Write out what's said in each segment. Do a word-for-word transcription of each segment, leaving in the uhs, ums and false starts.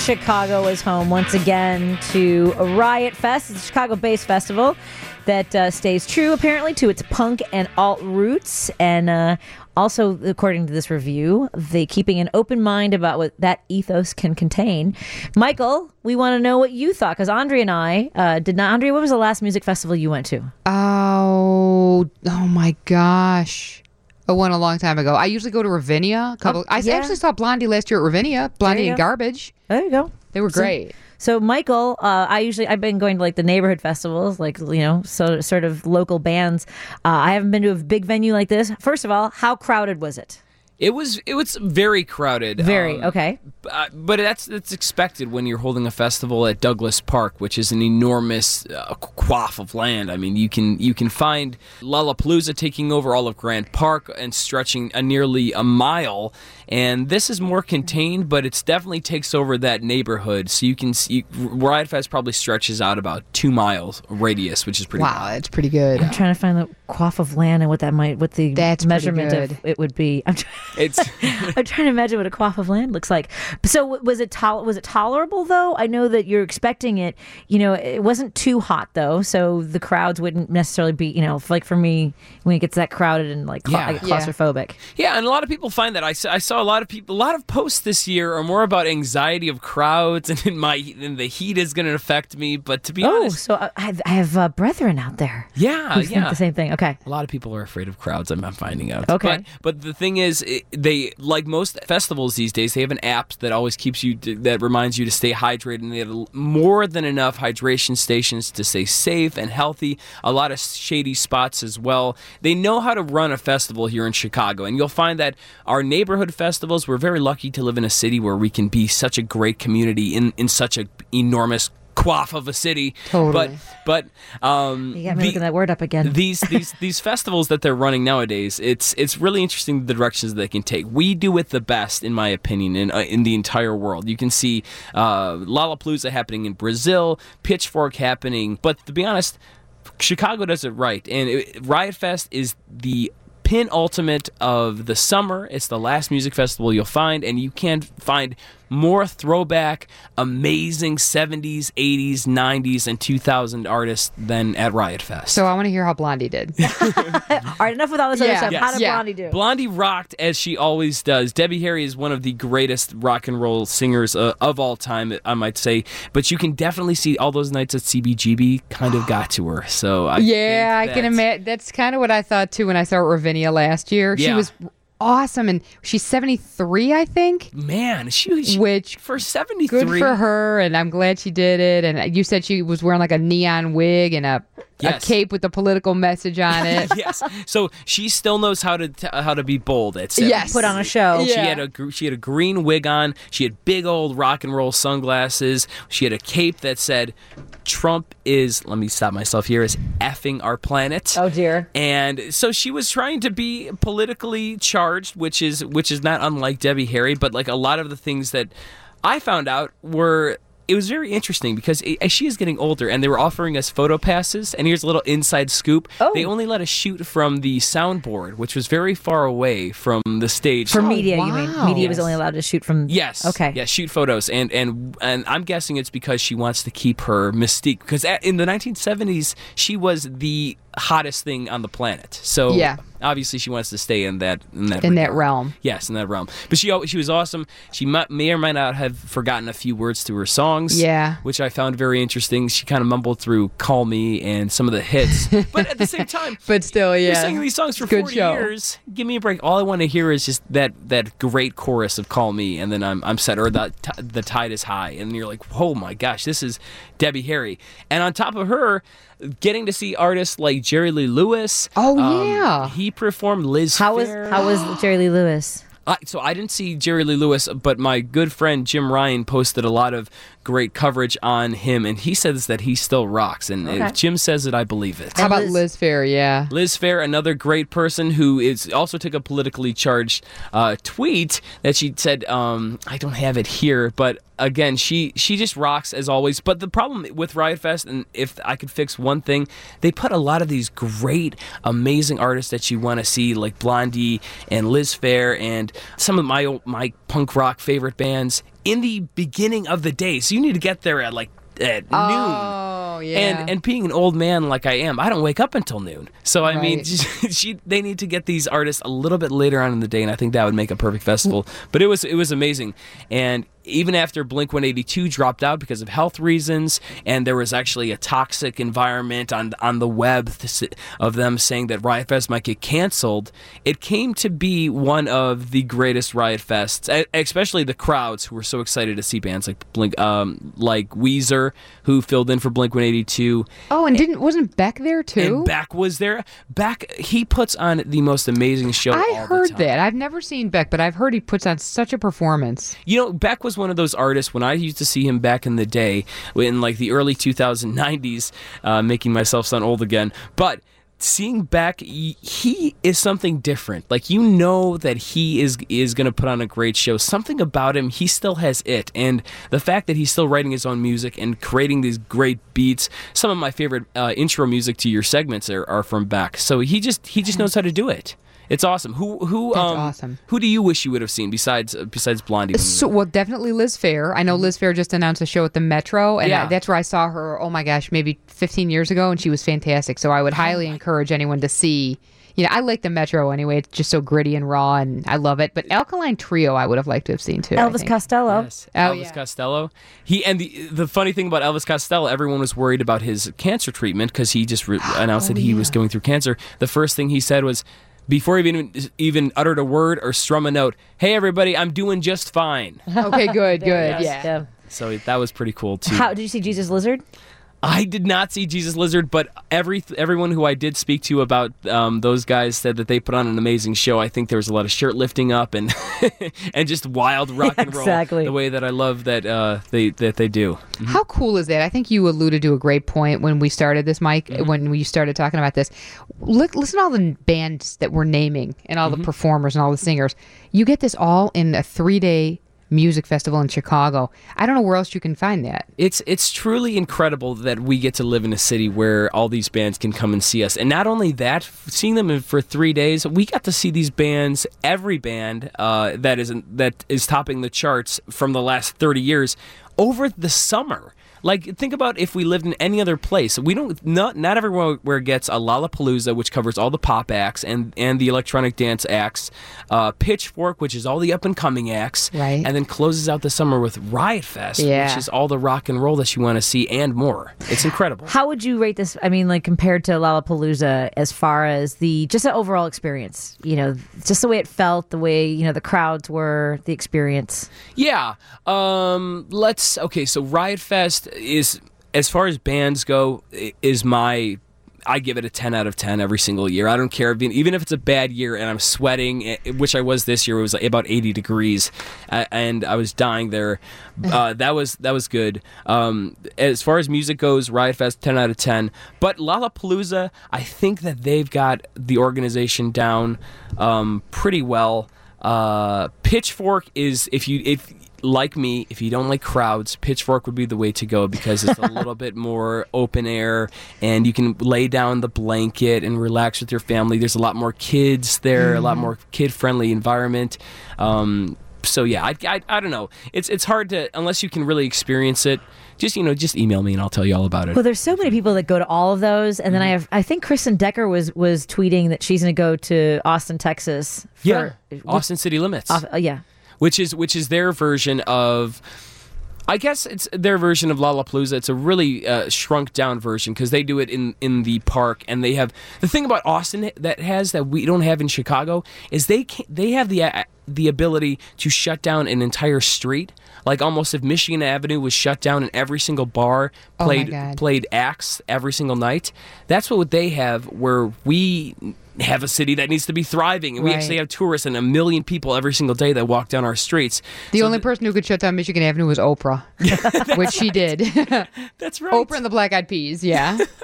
Chicago is home once again to Riot Fest. It's a Chicago-based festival that uh, stays true, apparently, to its punk and alt roots. And uh, also, according to this review, they keeping an open mind about what that ethos can contain. Michael, we want to know what you thought, because Andrea and I uh, did not. Andrea, what was the last music festival you went to? Oh, oh my gosh. I went a long time ago. I usually go to Ravinia. A couple. Oh, I yeah. actually saw Blondie last year at Ravinia. Blondie and go. Garbage. There you go. They were So- great. So, Michael, uh, I usually I've been going to like the neighborhood festivals, like you know, so sort of local bands. Uh, I haven't been to a big venue like this. First of all, how crowded was it? It was it was very crowded. Very um, okay. Uh, but that's that's expected when you're holding a festival at Douglas Park, which is an enormous uh, quaff of land. I mean, you can you can find Lollapalooza taking over all of Grant Park and stretching a nearly a mile. And this is more contained, but it definitely takes over that neighborhood. So you can see Riot Fest probably stretches out about two miles radius, which is pretty. Wow, wide. that's pretty good. I'm trying to find the quaff of land and what that might, what the That's pretty measurement good. of it would be. I'm, try- It's I'm trying to imagine what a quaff of land looks like. So was it tol- was it tolerable though? I know that you're expecting it. You know, it wasn't too hot though, so the crowds wouldn't necessarily be. You know, like for me, when it gets that crowded and like cla- Yeah. I get Yeah. claustrophobic. Yeah, and a lot of people find that. I saw, I saw a lot of people, a lot of posts this year are more about anxiety of crowds and in my and the heat is going to affect me. But to be Oh, honest, so I I have, I have uh, brethren out there yeah, who think yeah. the same thing. Okay. A lot of people are afraid of crowds. I'm, I'm finding out. Okay. But, but the thing is, it, they like most festivals these days. They have an app that always keeps you to, that reminds you to stay hydrated, and they have more than enough hydration stations to stay safe and healthy. A lot of shady spots as well. They know how to run a festival here in Chicago, and you'll find that our neighborhood festivals. We're very lucky to live in a city where we can be such a great community in in such a enormous quaff of a city. Totally. But but um, You got me the- looking that word up again. these these these festivals that they're running nowadays, it's it's really interesting the directions they can take. We do it the best, in my opinion, in uh, in the entire world. You can see uh, Lollapalooza happening in Brazil, Pitchfork happening, but to be honest, Chicago does it right. And it, Riot Fest is the penultimate of the summer. It's the last music festival you'll find, and you can't find more throwback, amazing seventies, eighties, nineties, and two thousand artists than at Riot Fest. So I want to hear how Blondie did. All right, enough with all this other Yeah. stuff. Yes. How did Yeah. Blondie do? Blondie rocked as she always does. Debbie Harry is one of the greatest rock and roll singers uh, of all time, I might say. But you can definitely see all those nights at C B G B kind of got to her. So I yeah, I think can that- imagine. That's kind of what I thought too when I saw Ravinia last year. She Yeah. was awesome, and she's seventy-three, I think. Man, she, she Which for seventy-three. good for her, and I'm glad she did it. And you said she was wearing like a neon wig and a, Yes. a cape with a political message on it. Yes, so she still knows how to t- how to be bold. At seventy. Yes. Put on a show. She Yeah. had a gr- she had a green wig on. She had big old rock and roll sunglasses. She had a cape that said, "Trump is." Let me stop myself here. Is effing our planet. Oh dear. And so she was trying to be politically charged, which is which is not unlike Debbie Harry. But like a lot of the things that I found out were. It was very interesting because it, as she is getting older, and they were offering us photo passes. And here's a little inside scoop: Oh. they only let us shoot from the soundboard, which was very far away from the stage. For media, you wow. mean? Media was Yes. only allowed to shoot from. Yes. Okay. Yeah, shoot photos, and and and I'm guessing it's because she wants to keep her mystique. Because at, in the nineteen seventies, she was the hottest thing on the planet. So Yeah. obviously she wants to stay in that in that In that regard. realm. Yes, in that realm. But she al- she was awesome. She might, may or might not have forgotten a few words to her songs. Yeah. which I found very interesting. She kind of mumbled through "Call Me" and some of the hits, but at the same time. But still, You're yeah. singing these songs for Good forty show. years. Give me a break. All I want to hear is just that that great chorus of "Call Me," and then I'm I'm set. Or the t- the tide is high, and you're like, oh my gosh, this is Debbie Harry. And on top of her, getting to see artists like Jerry Lee Lewis. Oh, um, yeah. he performed Liz. How was Phair. how was Jerry Lee Lewis? I, so I didn't see Jerry Lee Lewis, but my good friend Jim Ryan posted a lot of great coverage on him, and he says that he still rocks. And Okay. if Jim says it, I believe it. How about Liz- Liz Fair? Yeah. Liz Fair, another great person who is also took a politically charged uh, tweet that she said, um, I don't have it here, but again, she she just rocks as always. But the problem with Riot Fest, and if I could fix one thing, they put a lot of these great, amazing artists that you want to see, like Blondie and Liz Phair and some of my old, my punk rock favorite bands in the beginning of the day. So you need to get there at like at noon. Oh, yeah. And and being an old man like I am, I don't wake up until noon. So I mean, Right. she they need to get these artists a little bit later on in the day, and I think that would make a perfect festival. But it was it was amazing, and even after Blink one eighty-two dropped out because of health reasons, and there was actually a toxic environment on on the web of them saying that Riot Fest might get canceled, it came to be one of the greatest Riot Fests, especially the crowds who were so excited to see bands like Blink, um, like Weezer, who filled in for Blink one eighty-two. Oh, and didn't wasn't Beck there too? And Beck was there. Beck, he puts on the most amazing show. I all heard the time. that. I've never seen Beck, but I've heard he puts on such a performance. You know, Beck was one of those artists when I used to see him back in the day, in like the early twenty nineties, uh, making myself sound old again. But seeing Beck, he is something different. Like, you know that he is is going to put on a great show. Something about him, he still has it. And the fact that he's still writing his own music and creating these great beats. Some of my favorite uh, intro music to your segments are, are from Beck. So he just he just knows how to do it. It's awesome. Who who That's um awesome. who do you wish you would have seen besides uh, besides Blondie? when you So, well, definitely Liz Phair. I know Liz Phair just announced a show at the Metro, and Yeah. I, that's where I saw her, oh my gosh, maybe fifteen years ago, and she was fantastic. So I would highly encourage anyone to see. You know, I like the Metro anyway. It's just so gritty and raw, and I love it. But Alkaline Trio, I would have liked to have seen too. I Elvis think. Costello. Yes, Oh, Elvis yeah. Costello. He and the the funny thing about Elvis Costello, everyone was worried about his cancer treatment because he just re- announced Oh, that he yeah. was going through cancer. The first thing he said was, before he even even uttered a word or strum a note, "Hey everybody, I'm doing just fine." Okay, good, good, Yes. yeah. So that was pretty cool too. How did you see Jesus Lizard? I did not see Jesus Lizard, but every everyone who I did speak to about um, those guys said that they put on an amazing show. I think there was a lot of shirt lifting up and and just wild rock and roll, Exactly. the way that I love that uh, they that they do. How cool is that? I think you alluded to a great point when we started this, Mike, Mm-hmm. when we started talking about this. Look, listen to all the bands that we're naming and all Mm-hmm. the performers and all the singers. You get this all in a three-day music festival in Chicago. I don't know where else you can find that. It's it's truly incredible that we get to live in a city where all these bands can come and see us. And not only that, f- seeing them in- for three days, we got to see these bands, every band uh, that is that is topping the charts from the last thirty years, over the summer. Like, think about if we lived in any other place. We don't not not everywhere gets a Lollapalooza, which covers all the pop acts and and the electronic dance acts, uh, Pitchfork, which is all the up and coming acts, Right. and then closes out the summer with Riot Fest, Yeah. which is all the rock and roll that you want to see and more. It's incredible. How would you rate this? I mean, like compared to Lollapalooza, as far as the just the overall experience. You know, just the way it felt, the way you know the crowds were, the experience. Yeah. Um, let's. Okay. So Riot Fest is, as far as bands go, i- is my. I give it a ten out of ten every single year. I don't care, even even if it's a bad year and I'm sweating, eh, which I was this year. It was like about eighty degrees, uh, and I was dying there. Uh, that was that was good. Um, as far as music goes, Riot Fest ten out of ten. But Lollapalooza, I think that they've got the organization down um, pretty well. Uh, Pitchfork is if you if. Like me, if you don't like crowds, Pitchfork would be the way to go because it's a little bit more open air and you can lay down the blanket and relax with your family. There's a lot more kids there, a lot more kid-friendly environment. Um, so yeah, I, I, I don't know. It's it's hard to, unless you can really experience it, just, you know, just email me and I'll tell you all about it. Well, there's so many people that go to all of those, and then I have. I think Kristen Decker was was tweeting that she's going to go to Austin, Texas. For, yeah, Austin City Limits. Uh, yeah. which is which is their version of, I guess it's their version of Lollapalooza. It's a really uh, shrunk down version because they do it in, in the park, and they have the thing about Austin that has that we don't have in Chicago is they can, they have the uh, the ability to shut down an entire street. Like almost if Michigan Avenue was shut down and every single bar Oh my played God. played acts every single night. That's what they have where we have a city that needs to be thriving, and we Right. actually have tourists and a million people every single day that walk down our streets. The So only th- person who could shut down Michigan Avenue was Oprah, which she did. That's right. Oprah and the Black Eyed Peas, yeah.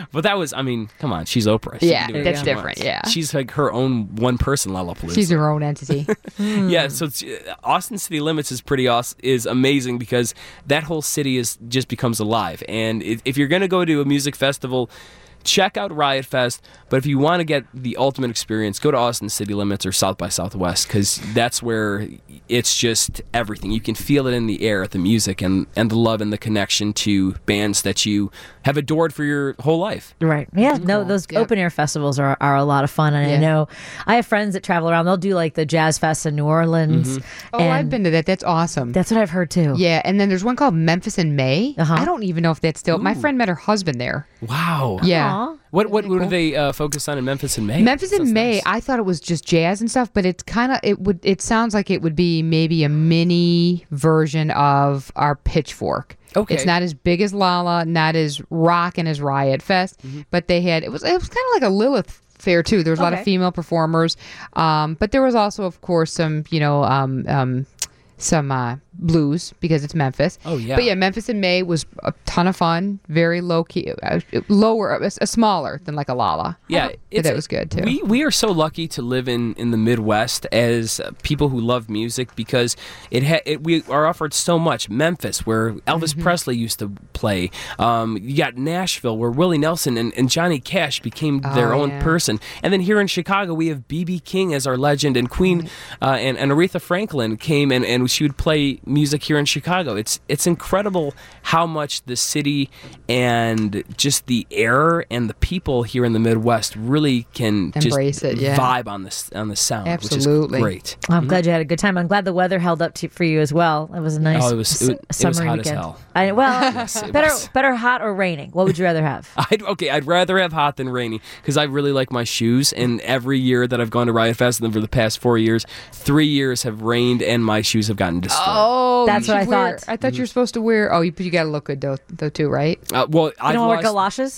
But that was, I mean, come on, she's Oprah. She Yeah, can do that's whatever she different, wants. yeah. She's like her own one person Lollapalooza. She's her own entity. Yeah, so it's, uh, Austin City Limits is pretty awesome, is amazing because that whole city is just becomes alive. And if if you're going to go to a music festival, check out Riot Fest. But if you want to get the ultimate experience, go to Austin City Limits or South by Southwest, because that's where it's just everything. You can feel it in the air, the music, and, and the love and the connection to bands that you have adored for your whole life. Right. Yeah. No, Cool. those Yep. open air festivals are, are a lot of fun. And I Yeah. know I have friends that travel around. They'll do like the Jazz Fest in New Orleans. Oh, and I've been to that. That's awesome. That's what I've heard too. Yeah, and then there's one called Memphis in May. Uh-huh. I don't even know if that's still. My Ooh. friend met her husband there. Wow. Yeah. Aw. What what, what do cool? they uh, focus on in Memphis in May? Memphis in Sounds May, nice. I thought it was just jazz and stuff, but it's kind of it would it sounds like it would be maybe a mini version of our Pitchfork. Okay. It's not as big as Lala, not as rockin' as Riot Fest, Mm-hmm. but they had it was it was kind of like a Lilith fair too. There was a lot of Okay. female performers, um, but there was also, of course, some you know um, um, some uh, blues because it's Memphis. Oh, yeah. But yeah, Memphis in May was a ton of fun, very low key, uh, lower, uh, smaller than like a Lala. Yeah, but that was good too. We we are so lucky to live in, in the Midwest as uh, people who love music because it, ha- it we are offered so much. Memphis, where Elvis Mm-hmm. Presley used to play. Um, you got Nashville, where Willie Nelson and, and Johnny Cash became their Oh, own yeah. person. And then here in Chicago, we have B B King as our legend, and Queen uh, and, and Aretha Franklin came and, and she would play music here in Chicago. It's it's incredible how much the city and just the air and the people here in the Midwest really can Embrace just it, yeah. vibe on this on the sound, Absolutely. which is great. Well, I'm glad you had a good time. I'm glad the weather held up to, for you as well. It was a nice Oh, it was- s- it- it was summer hot as weekend. hell. I, well, Yes, it better was. better hot or raining. What would you rather have? I'd, okay, I'd rather have hot than rainy because I really like my shoes. And every year that I've gone to Riot Fest, and for the past four years, three years have rained and my shoes have gotten destroyed. Oh, That's you what should I wear- thought. I thought you were supposed to wear. Oh, you, but you got to look good though, though too, right? Uh, well, You I've don't wear lost, galoshes?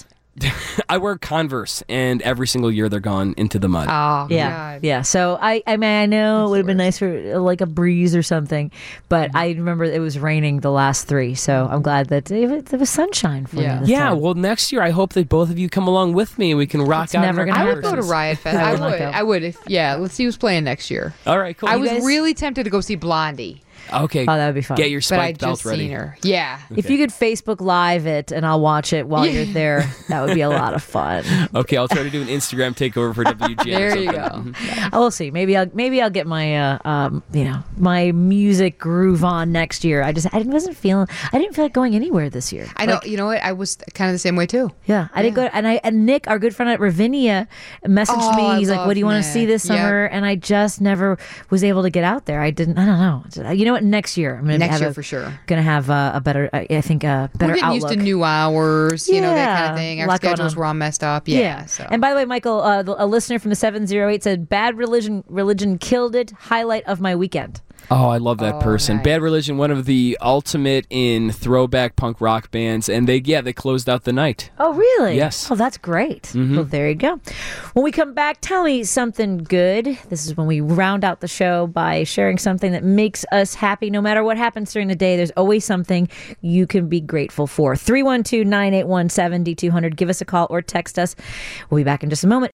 I wear Converse, and every single year they're gone into the mud. Oh, Yeah, God. yeah. So I, I mean, I know it would have been worst. nice for uh, like a breeze or something, but Mm-hmm. I remember it was raining the last three, so I'm glad that it was, there was sunshine for Yeah. you. This Yeah, time. well, next year I hope that both of you come along with me and we can rock It's out. never in our gonna I would go to Converses. Riot Fest. I I would not would. go. I would. If yeah, let's see who's playing next year. All right, cool. I You was guys- really tempted to go see Blondie, Okay. Oh, that would be fun. Get your but I spiked belt just ready. seen her. Yeah. If you could Facebook Live it and I'll watch it while you're there, that would be a lot of fun. Okay, I'll try to do an Instagram takeover for W G N. or There you something. go. Mhm. I will see. Maybe I'll maybe I'll get my uh, um you know my music groove on next year. I just I wasn't feeling I didn't feel like going anywhere this year. I know. Like, You know what? I was kind of the same way too. yeah, I didn't go. And I and Nick, our good friend at Ravinia, messaged Oh, me. I He's like, love "What do you want to see Nick. this Yep. summer?" And I just never was able to get out there. I didn't. I don't know. You know what? Next year, I'm gonna Next have year a, for sure. Gonna have a, a better. I I think a better We're getting outlook. used to new hours, you know, that kind Yeah, of thing. a Our lot going schedules on. were all messed up. Yeah. So. And by the way, Michael, uh, the- a listener from the seven oh eight said, "Bad Religion, religion killed it. Highlight of my weekend." Oh, I love that Oh, person. nice. Bad Religion, one of the ultimate in throwback punk rock bands, and they yeah they closed out the night. Oh, really? Yes. Oh, that's great. Well, there you go. When we come back, tell me something good. This is when we round out the show by sharing something that makes us happy. No matter what happens during the day, there's always something you can be grateful for. three one two, nine eight one, seven two zero zero. Give us a call or text us. We'll be back in just a moment.